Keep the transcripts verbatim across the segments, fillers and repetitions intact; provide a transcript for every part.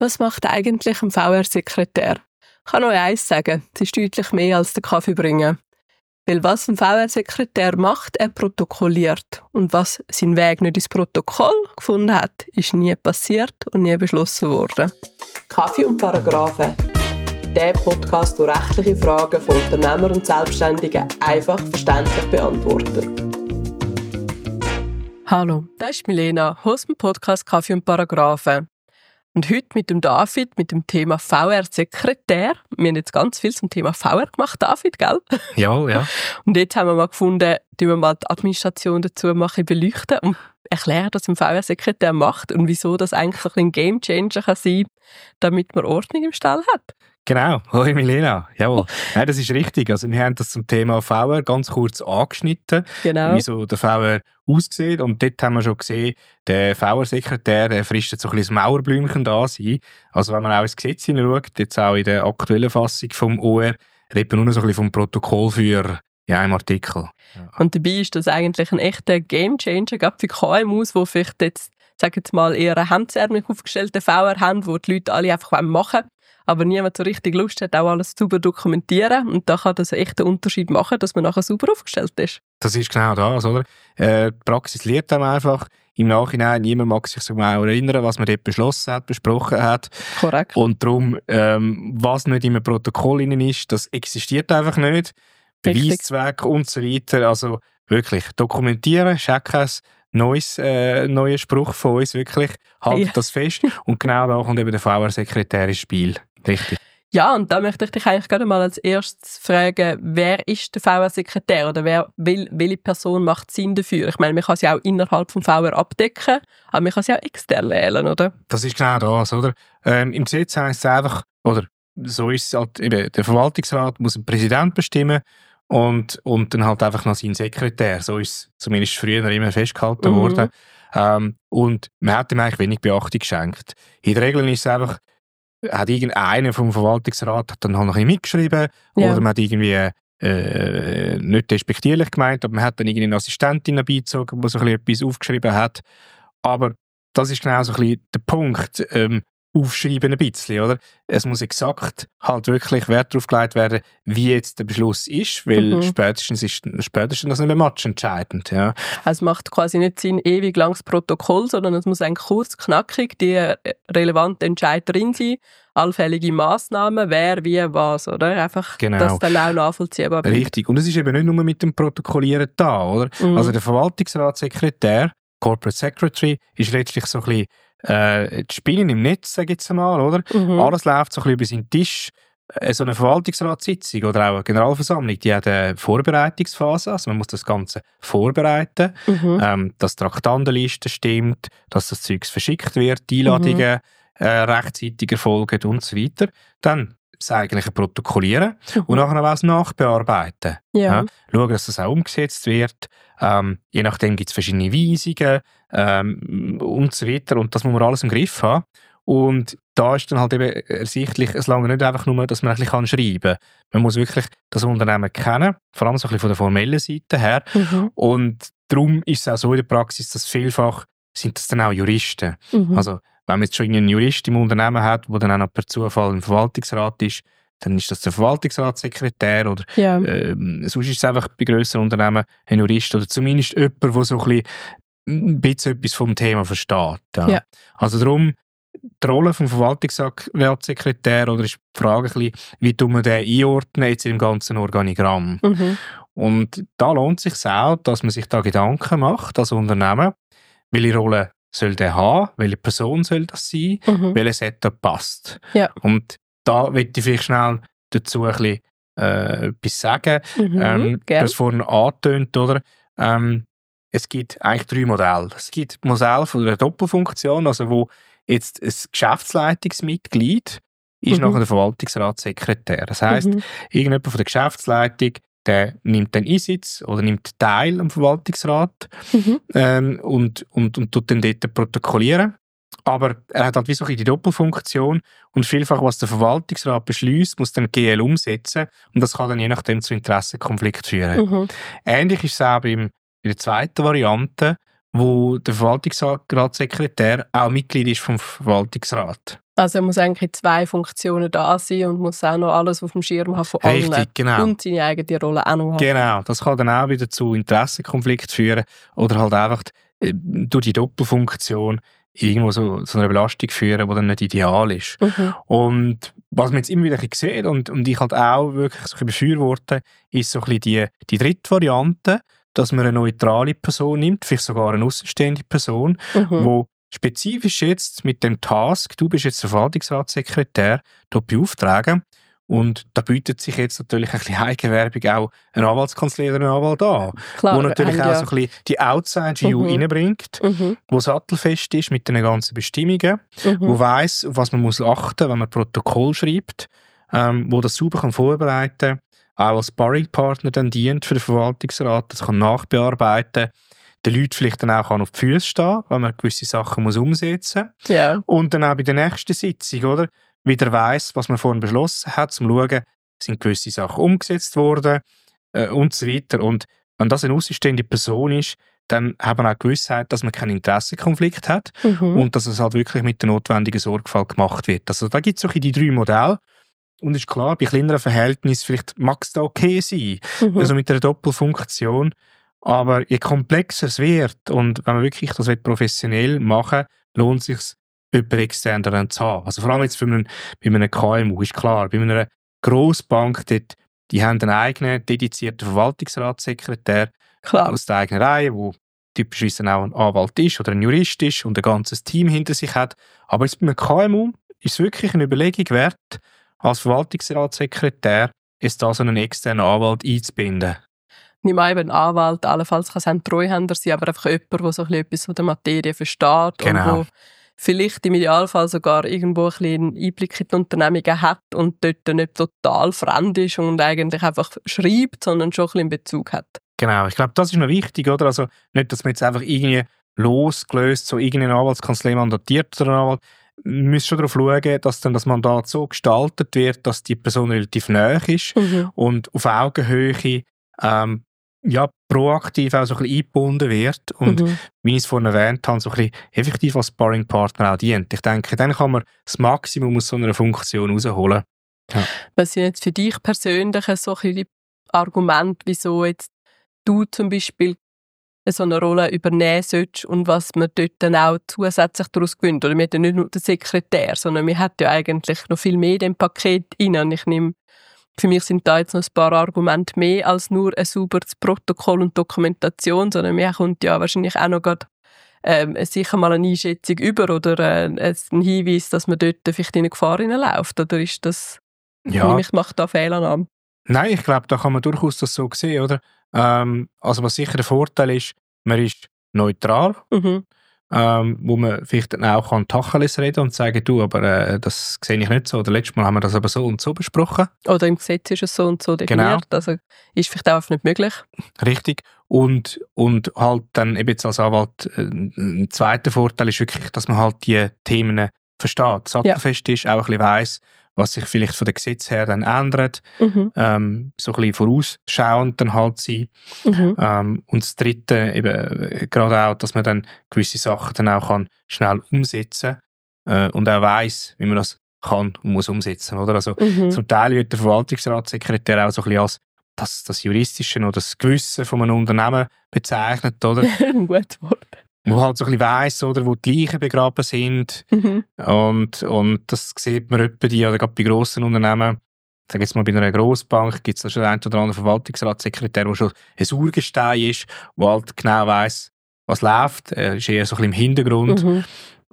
Was macht eigentlich ein V R-Sekretär? Ich kann euch eins sagen, es ist deutlich mehr als den Kaffee bringen. Weil was ein V R-Sekretär macht, er protokolliert. Und was seinen Weg nicht ins Protokoll gefunden hat, ist nie passiert und nie beschlossen worden. Kaffee und Paragraphen. Der Podcast, der rechtliche Fragen von Unternehmern und Selbstständigen einfach verständlich beantwortet. Hallo, das ist Milena, Host im Podcast Kaffee und Paragraphen. Und heute mit dem David, mit dem Thema V R-Sekretär. Wir haben jetzt ganz viel zum Thema V R gemacht, David, gell? Ja, ja. Und jetzt haben wir mal gefunden, dass wir mal die Administration dazu machen, beleuchten und erklären, was ein V R-Sekretär macht und wieso das eigentlich so ein Gamechanger kann sein, damit man Ordnung im Stall hat. Genau, hoi Milena, jawohl. Ja, das ist richtig. Also wir haben das zum Thema V R ganz kurz angeschnitten, Genau. wie so der V R aussieht. Und dort haben wir schon gesehen, der V R-Sekretär der fristet so ein bisschen das Mauerblümchen da sein. Also wenn man auch ins Gesetz hineinschaut, jetzt auch in der aktuellen Fassung vom O R, redet man nur so ein bisschen vom Protokollführer ja, im Artikel. Ja. Und dabei ist das eigentlich ein echter Gamechanger, gerade für K M Us, die vielleicht jetzt, sag jetzt mal, eher einen hemdsärmlich aufgestellten V R haben, wo die Leute alle einfach machen wollen, aber niemand so richtig Lust hat, auch alles sauber dokumentieren. Und da kann das einen echten Unterschied machen, dass man nachher sauber aufgestellt ist. Das ist genau das, oder? Äh, die Praxis lehrt einem einfach. Im Nachhinein, niemand mag sich so genau erinnern, was man dort beschlossen hat, besprochen hat. Korrekt. Und darum, ähm, was nicht in einem Protokoll drin ist, das existiert einfach nicht. Beweiszweck und so weiter. Also wirklich dokumentieren, checken es. Neues, äh, neuer Spruch von uns, wirklich. Haltet ja. das fest. Und genau da kommt eben der V R-Sekretär ins Spiel. Richtig. Ja, und da möchte ich dich eigentlich gerade mal als erstes fragen, wer ist der V R-Sekretär oder wer, wel, welche Person macht Sinn dafür? Ich meine, man kann sie auch innerhalb vom V R abdecken, aber man kann sie auch extern wählen, oder? Das ist genau das, oder? Ähm, Im Gesetz heisst es einfach, oder so ist es halt, eben, der Verwaltungsrat muss einen Präsident bestimmen und, und dann halt einfach noch seinen Sekretär. So ist es zumindest früher immer festgehalten mhm. worden. Ähm, und man hat ihm eigentlich wenig Beachtung geschenkt. In der Regel ist es einfach, hat irgendeiner vom Verwaltungsrat hat dann halt noch ein bisschen mitgeschrieben ja. oder man hat irgendwie äh, nicht despektierlich gemeint, aber man hat dann irgendwie eine Assistentin beigezogen, die so ein bisschen etwas aufgeschrieben hat. Aber das ist genau so ein bisschen der Punkt, ähm, aufschreiben ein bisschen, oder? Es muss exakt halt wirklich Wert darauf gelegt werden, wie jetzt der Beschluss ist, weil mhm. spätestens ist spätestens das nicht mehr matchentscheidend, ja. Also es macht quasi nicht sein ewig langes Protokoll, sondern es muss eigentlich kurz, knackig die relevanten Entscheid drin sein, allfällige Massnahmen, wer, wie, was, oder? Einfach, genau. dass dann auch nachvollziehbar bleibt. Richtig. Und es ist eben nicht nur mit dem Protokollieren da, oder? Mhm. Also der Verwaltungsratssekretär, Corporate Secretary, ist letztlich so ein bisschen Äh, die Spinnen im Netz, sage ich jetzt mal, oder? Mhm. Alles läuft so ein bisschen über seinen Tisch. Äh, so eine Verwaltungsratssitzung oder auch eine Generalversammlung, die hat eine Vorbereitungsphase, also man muss das Ganze vorbereiten, mhm. ähm, dass die Traktandenliste stimmt, dass das Zeugs verschickt wird, die Einladungen mhm. äh, rechtzeitig erfolgen und so weiter. Dann das eigentliche Protokollieren mhm. und nachher auch das Nachbearbeiten. Ja. Ja, schauen, dass das auch umgesetzt wird. Ähm, je nachdem gibt es verschiedene Weisungen ähm, und so weiter. Und das muss man alles im Griff haben. Und da ist dann halt eben ersichtlich, es lange nicht einfach nur, dass man ein bisschen schreiben kann. Man muss wirklich das Unternehmen kennen, vor allem so ein bisschen von der formellen Seite her. Mhm. Und darum ist es auch so in der Praxis, dass vielfach sind das dann auch Juristen. Mhm. Also wenn man jetzt schon einen Jurist im Unternehmen hat, der dann auch noch per Zufall im Verwaltungsrat ist, dann ist das der Verwaltungsratssekretär oder ja. ähm, sonst ist es einfach bei grösseren Unternehmen ein Jurist oder zumindest jemand, der so ein bisschen, ein bisschen etwas vom Thema versteht. Ja. Ja. Also darum, die Rolle des Verwaltungsratssekretärs oder ist die Frage ein bisschen, wie tun wir den einordnen jetzt im ganzen Organigramm. Mhm. Und da lohnt es sich auch, dass man sich da Gedanken macht als Unternehmen, welche Rolle soll der haben, welche Person soll das sein, mhm. welches Setup passt. Ja. Und da möchte ich vielleicht schnell dazu ein bisschen äh, etwas sagen. Mhm, ähm, du hast vorhin angetönt, oder? Ähm, es gibt eigentlich drei Modelle. Es gibt das Modell von der Doppelfunktion, also wo jetzt ein Geschäftsleitungsmitglied ist mhm. nachher der Verwaltungsratssekretär. Das heisst, mhm. irgendjemand von der Geschäftsleitung, der nimmt den Einsitz oder nimmt Teil am Verwaltungsrat mhm. ähm, und, und, und tut dann dort protokollieren. Aber er hat halt wie so die Doppelfunktion und vielfach, was der Verwaltungsrat beschließt, muss dann G L umsetzen und das kann dann je nachdem zu Interessenkonflikt führen. Mhm. Ähnlich ist es auch beim, bei der zweiten Variante, wo der Verwaltungsratssekretär auch Mitglied ist vom Verwaltungsrat. Also er muss eigentlich in zwei Funktionen da sein und muss auch noch alles auf dem Schirm haben von allen. Richtig, genau. Und seine eigene Rolle auch noch haben. Genau, das kann dann auch wieder zu Interessenkonflikt führen oder halt einfach äh, durch die Doppelfunktion irgendwo so, so eine Belastung führen, die dann nicht ideal ist. Mhm. Und was man jetzt immer wieder sieht und, und ich halt auch wirklich so ein bisschen befürworte, ist so ein bisschen die, die dritte Variante, dass man eine neutrale Person nimmt, vielleicht sogar eine außenstehende Person, Mhm. wo spezifisch jetzt mit dem Task, du bist jetzt der Verwaltungsratssekretär, dort beauftragen. Und da bietet sich jetzt natürlich ein bisschen Eigenwerbung auch eine Anwaltskanzlei oder ein Anwalt an, Klar, wo natürlich auch ja. so ein bisschen die Outside-View Mhm. reinbringt, Mhm. wo sattelfest ist mit den ganzen Bestimmungen, Mhm. wo weiss, auf was man muss achten, wenn man Protokoll schreibt, ähm, wo das sauber kann vorbereiten, auch als Sparringpartner dann dient für den Verwaltungsrat, das kann nachbearbeiten, den Leuten vielleicht dann auch auf die Füße stehen, wenn man gewisse Sachen muss umsetzen muss. Ja. Und dann auch bei der nächsten Sitzung, oder, wieder weiss, was man vorhin beschlossen hat, um zu schauen, sind gewisse Sachen umgesetzt worden äh, und so weiter. Und wenn das eine außenstehende Person ist, dann hat man auch Gewissheit, dass man keinen Interessenkonflikt hat Mhm. und dass es halt wirklich mit der notwendigen Sorgfalt gemacht wird. Also da gibt es so die drei Modelle. Und ist klar, bei kleineren Verhältnissen vielleicht mag es da okay sein, Mhm. also mit einer Doppelfunktion. Aber je komplexer es wird und wenn man wirklich das professionell machen will, lohnt es sich, jemanden extern daran zu haben. Also vor allem jetzt für einen, bei einem K M U ist klar, bei einer Grossbank, dort, die haben einen eigenen dedizierten Verwaltungsratssekretär Klar. aus der eigenen Reihe, der typischerweise dann auch ein Anwalt ist oder ein Jurist ist und ein ganzes Team hinter sich hat. Aber jetzt bei einem K M U ist es wirklich eine Überlegung wert, als Verwaltungsratssekretär ist da so einen externen Anwalt einzubinden. Nicht mal eben ein Anwalt, allenfalls kann es ein Treuhänder sein, aber einfach jemand, der so ein bisschen etwas von der Materie versteht Genau. und wo vielleicht im Idealfall sogar irgendwo ein bisschen einen Einblick in die Unternehmungen hat und dort nicht total fremd ist und eigentlich einfach schreibt, sondern schon ein bisschen einen Bezug hat. Genau, ich glaube, das ist noch wichtig, oder? Also nicht, dass man jetzt einfach irgendwie losgelöst so irgendeine Anwaltskanzlei mandatiert oder einen Anwalt. Man muss schon darauf schauen, dass dann das Mandat so gestaltet wird, dass die Person relativ nahe ist Mhm. und auf Augenhöhe ähm, ja, proaktiv auch so ein bisschen eingebunden wird und Mhm. wie ich es vorhin erwähnt habe, so ein bisschen effektiv als Sparringpartner auch dient. Ich denke, dann kann man das Maximum aus so einer Funktion rausholen. Ja. Was sind jetzt für dich persönlich so ein bisschen die Argumente, wieso jetzt du zum Beispiel so eine Rolle übernehmen sollst und was man dort dann auch zusätzlich daraus gewinnt? Oder man hat ja nicht nur den Sekretär, sondern man hat ja eigentlich noch viel mehr in dem Paket rein. Und ich nehme, für mich sind da jetzt noch ein paar Argumente mehr als nur ein sauberes Protokoll und Dokumentation, sondern mir kommt ja wahrscheinlich auch noch gerade ähm, sicher mal eine Einschätzung über oder äh, ein Hinweis, dass man dort vielleicht in eine Gefahr hineinläuft. Oder ist das, Ja. ich mache da Fehlannahme? Nein, ich glaube, da kann man durchaus das so sehen, oder? Ähm, also was sicher der Vorteil ist, man ist neutral, Mhm. ähm, wo man vielleicht dann auch kann Tacheles reden und sagen, du, aber äh, das sehe ich nicht so. Oder letztes Mal haben wir das aber so und so besprochen. Oder im Gesetz ist es so und so definiert. Genau. Also ist vielleicht auch nicht möglich. Richtig. Und, und halt dann eben jetzt als Anwalt äh, ein zweiter Vorteil ist wirklich, dass man halt die Themen versteht, sattelfest ist, auch ein bisschen weiss, was sich vielleicht von den Gesetzen her dann ändert, Mhm. ähm, so ein bisschen vorausschauend dann halt sein. Mhm. Ähm, und das Dritte eben äh, gerade auch, dass man dann gewisse Sachen dann auch kann schnell umsetzen äh, und auch weiss, wie man das kann und muss umsetzen, oder? Also Mhm. zum Teil wird der Verwaltungsratssekretär auch so ein bisschen als das, das Juristische oder das Gewissen von einem Unternehmen bezeichnet, oder? Ein gutes Wort. Wo halt so ein bisschen weiss, oder, wo die Leichen begraben sind. Mhm. Und, und das sieht man etwa die, oder gerade bei grossen Unternehmen. Ich sage jetzt mal, bei einer Grossbank gibt es schon einen oder anderen Verwaltungsratssekretär, der schon ein Urgestein ist, der halt genau weiss, was läuft. Er ist eher so ein bisschen im Hintergrund. Mhm.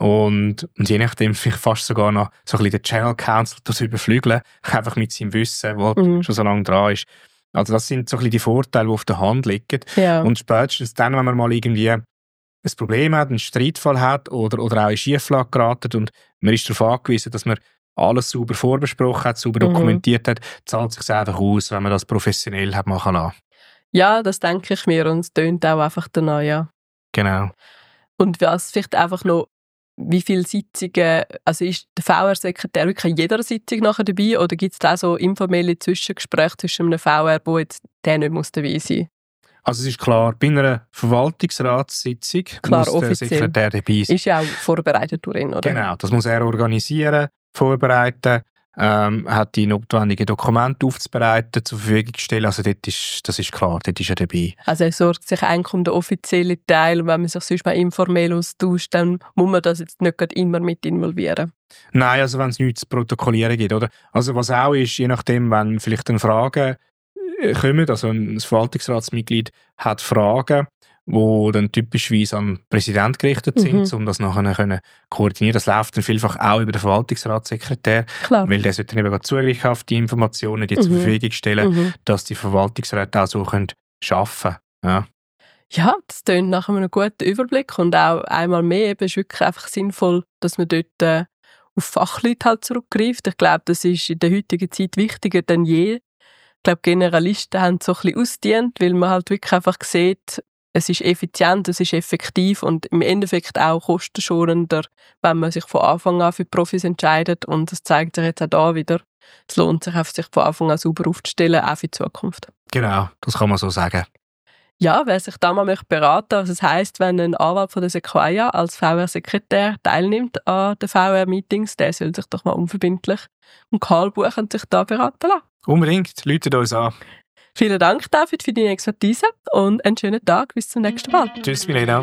Und, und je nachdem vielleicht fast sogar noch so ein bisschen den Channel Counsel das überflügeln, einfach mit seinem Wissen, wo halt Mhm. schon so lange dran ist. Also das sind so ein bisschen die Vorteile, die auf der Hand liegen. Ja. Und spätestens dann, wenn man mal irgendwie ein Problem hat, einen Streitfall hat oder, oder auch in Schieflage geraten und man ist darauf angewiesen, dass man alles sauber vorbesprochen hat, sauber Mhm. dokumentiert hat, zahlt es sich einfach aus, wenn man das professionell hat machen lassen. Ja, das denke ich mir und es tönt auch einfach danach, ja. Genau. Und was vielleicht einfach noch, wie viele Sitzungen, also ist der V R-Sekretär wirklich an jeder Sitzung nachher dabei oder gibt es da so informelle Zwischengespräche zwischen einem V R, wo jetzt der nicht muss dabei sein Also es ist klar, bei einer Verwaltungsratssitzung Klar, muss der offiziell. Sekretär dabei sein. Ist ja auch vorbereitet durch ihn, oder? Genau, das muss er organisieren, vorbereiten, ähm, hat die notwendigen Dokumente aufzubereiten, zur Verfügung stellen. Also dort ist, das ist klar, dort ist er dabei. Also er sorgt sich eigentlich um den offiziellen Teil und wenn man sich sonst mal informell austauscht, dann muss man das jetzt nicht gerade immer mit involvieren. Nein, also wenn es nichts zu protokollieren gibt, oder? Also was auch ist, je nachdem, wenn vielleicht eine Frage kommen, also ein Verwaltungsratsmitglied hat Fragen, die dann typischerweise an den Präsidenten gerichtet sind, Mhm. um das nachher können koordinieren. Das läuft dann vielfach auch über den Verwaltungsratssekretär, Klar. weil der sollte dann eben gerade Zugriff auf die Informationen, die Mhm. zur Verfügung stellen, Mhm. dass die Verwaltungsräte auch so können arbeiten können. Ja. Ja, das klingt nach einem guten Überblick und auch einmal mehr eben ist wirklich einfach sinnvoll, dass man dort äh, auf Fachleute halt zurückgreift. Ich glaube, das ist in der heutigen Zeit wichtiger denn je. Ich glaube, Generalisten haben so ein bisschen ausgedient, weil man halt wirklich einfach sieht, es ist effizient, es ist effektiv und im Endeffekt auch kostenschonender, wenn man sich von Anfang an für Profis entscheidet. Und das zeigt sich jetzt auch da wieder. Es lohnt sich einfach, sich von Anfang an sauber aufzustellen, auch für die Zukunft. Genau, das kann man so sagen. Ja, wer sich da mal möchte beraten, was es heisst, wenn ein Anwalt von der Sequoia als V R-Sekretär teilnimmt an den V R-Meetings, der soll sich doch mal unverbindlich und kahlbuchend sich da beraten lassen. Unbedingt, läutet uns an. Vielen Dank, David, für deine Expertise und einen schönen Tag. Bis zum nächsten Mal. Tschüss, Milena.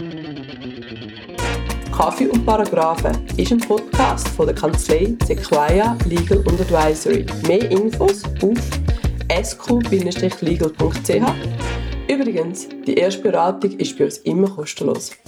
Kaffee und Paragraphen ist ein Podcast von der Kanzlei Sequoia Legal und Advisory. Mehr Infos auf s q Bindestrich legal punkt c h. Übrigens, die erste Beratung ist bei uns immer kostenlos.